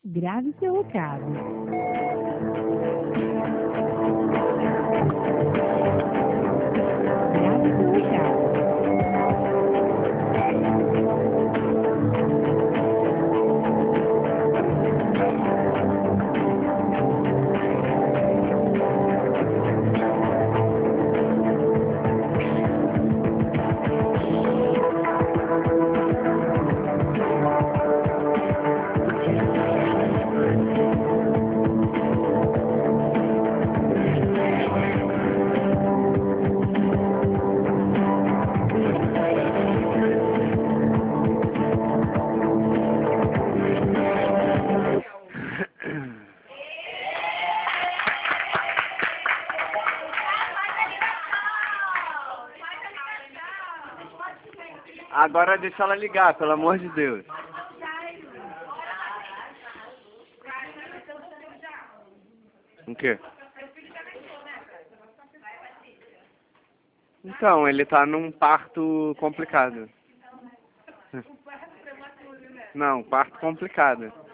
Grave seu recado. Grave seu recado. Agora deixa ela ligar, pelo amor de Deus. O quê? Então, ele tá num parto complicado. Não, parto complicado.